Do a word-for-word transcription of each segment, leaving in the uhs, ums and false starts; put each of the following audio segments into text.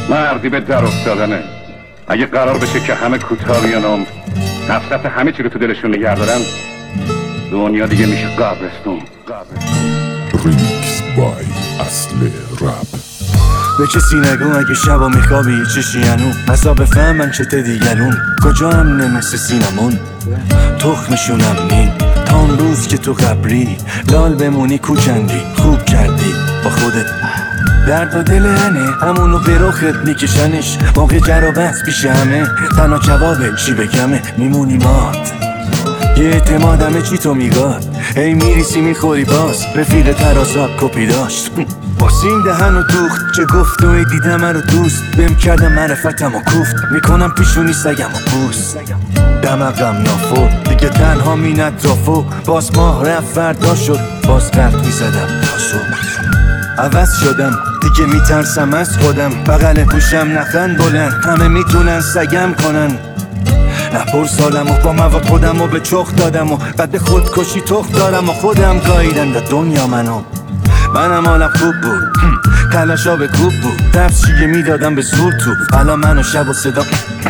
مردی به در افتادنه. اگه قرار بشه که همه کوتاه بیانم نفرت همه چی رو تو دلشون نگه دارن، دنیا دیگه میشه قبرستون. ریمیکس بای اصل رپ. به کسی نگو اگه شبا میخوابی چشی هنو حساب بفهمن چه دیگرون کجا هم نمسه سینمون تخمشونم نین تا اون روز که تو قبری لال بمونی کوچندی خوب کردی با خودت درد و دل هنه همونو به رخت میکشنش موقع جر و بحث پیش همه تنها جوابه چی بگمه میمونی مات یه اعتمادمه چی تو میگاد ای میریسی میخوری باز رفیق ترازاب کپی داشت باسین دهن و دوخت چه گفت و ای دیدم رو دوست بهم کردم معرفتم و کوفت میکنم پیشونی سگم و پوست دمقم نافو دیگه تنها می نطرافو باز ماه رفت فردا شد باز قرد میزدم تا صبح عوض شدم دیگه میترسم از خودم بغل پوشم نخند بلند همه میتونن سگم کنن نپر سالم و با مواد خودم و به چخ دادم و بعد به خودکشی تخ دارم و خودم گاییدن به دنیا منو منم حالم خوب بود تلاشا به کوب بود دفت چیه میدادم به زور تو الان منو شب و صدا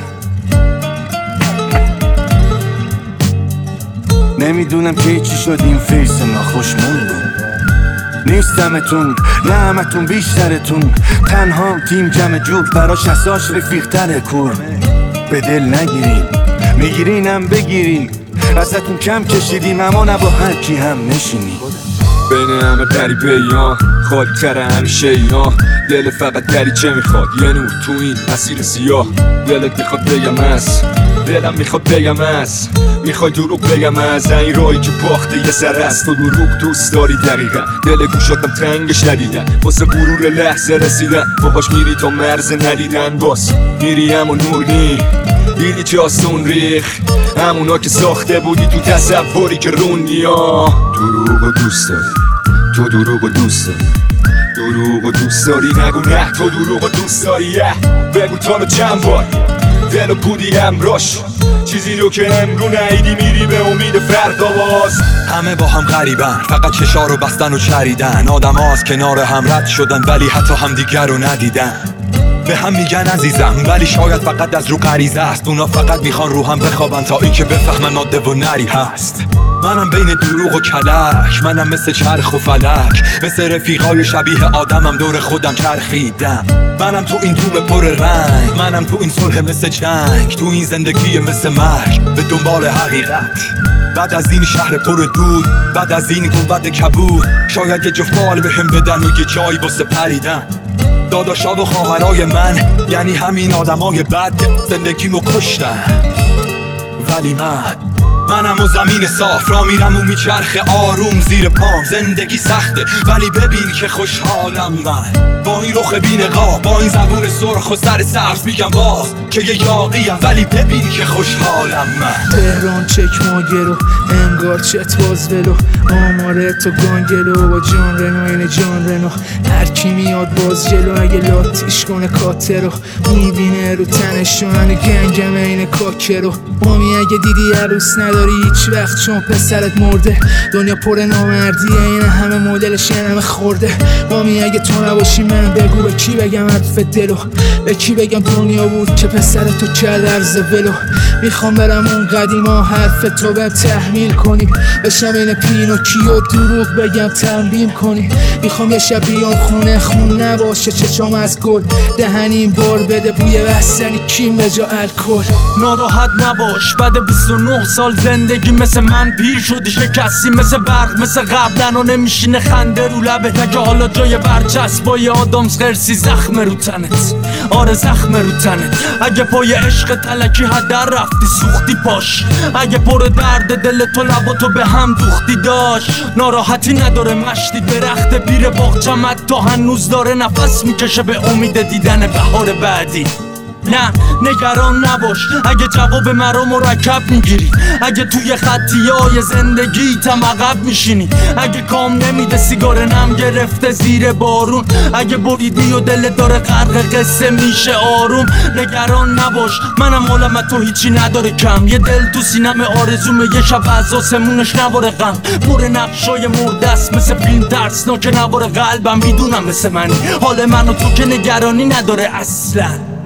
نمیدونم که چی شد این فیس ناخوشمون بود نیستمتون نه همتون بیشترتون تنها تیم جمع جوب براش اساش رفیقتر کور به دل نگیرین میگیرینم بگیرین ازتون کم کشیدیم اما نه با هر کی هم نشینی بین همه غریبه یا خالی تر همیشه اینا دل فقط دریچه میخواد یه نور تو این مسیر سیاه دلت میخواد بگم از دلم میخواد بگم از میخوای دروغ بگم از این راهی که باخته یه سر است تو دروغ دوست داری دقیقا دل گوشاتم تنگش ندیدن واسه غرور لحظه رسیدن باهاش میری تا مرز ندیدن باز میری همون نور نی دیدی چه آسون ریخ همونا که ساخته بودی تو تصوری که رونی ها دروغ و دوست داری تو دروغ و دوست داری دروغ و دوست داری نگو نه تو دروغ و دوست داری بگو تا رو چند بار دل و بودی امراش چیزی رو که امرو نهیدی میری به امید فردا باز همه با هم غریبن فقط چشا رو بستن و چریدن آدم ها از کنار هم رد شدن ولی حتی هم دیگر رو ندیدن به هم میگن عزیزم ولی شاید فقط از رو غریزه است اونا فقط میخوان رو هم بخوابن تا این که بفهمن ماده و نری هست منم بین دروغ و کلک منم مثل چرخ و فلک مثل رفیقای شبیه آدمم دور خودم چرخیدم منم تو این دوم پر رنگ منم تو این صلح مثل جنگ تو این زندگی مثل مرگ به دنبال حقیقت بعد از این شهر پر دود بعد از این گنبد کبود شاید یه جفت بال بهم بدن و یه جایی واسه پریدن داداشا و خواهرای من یعنی همین آدمای بد زندگیمو کشتن ولی من منم و زمین صاف را میرم و میچرخه آروم زیر پام زندگی سخته ولی ببین که خوشحالم من با این رخ بینقاب با این زبون سرخ و سر سبز میگم باز که یه یاقیم ولی ببین که خوشحالم من تهران چک ماگرو انگار چت باز ولو آماره تو گانگلو با جان رنو این جان رنو هر کی میاد باز جلو اگه لاتیش کنه کاترو میبینه رو تنش من گنگم این کاکرو مامی اگه دیدی عروس نداری هیچ وقت چون پسرت مرده دنیا پر نامردیه این همه مدلش این همه خورده مامی اگه تو نباشی من بگو به کی بگم حرف دلو به کی بگم دنیا بود که پسرتو کرد عرض ولو میخوام برم اون قدیما حرف تو بهم تحمیل کنی بشم این پینوکیو دروغ بگم تنبیم کنی میخوام یه شب بیام خونه خون نباشه چشام از گل دهنیم بار بده بوی بستنی کیم به جا الکل ناراحت نباش بعد بیست و نه سال زندگی مثل من پیر شدی شکستی مثل برق مثل قبلن و نمیشینه خنده رو لبت اگه حالا جای برچسبای آدامس خرسی زخم رو تنت آره زخم رو تنت اگه پای عشق تلکی هدر رفتی سوختی پاش اگه پر درد دل تو لباتو به هم دوختی داشت ناراحتی نداره مشتی درخت پیر باغچمت تا هنوز داره نفس میکشه به امید دیدن بهار بعدی نه نگران نباش اگه جواب مرا مرکب میگیری، اگه توی خطی های زندگی تم عقب میشینی، اگه کام نمیده سیگار نم گرفته زیر بارون، اگه بریدی و دلت داره غرق قصه میشه آروم. نگران نباش منم حالم تو هیچی نداره کم، یه دل تو سینم آرزومه یه شب از آسمونش نباره غم، پر نقشای مردست مثل فیلم ترسناک نباره قلبم، میدونم مثل منی حال منو تو که نگرانی نداره اصلا.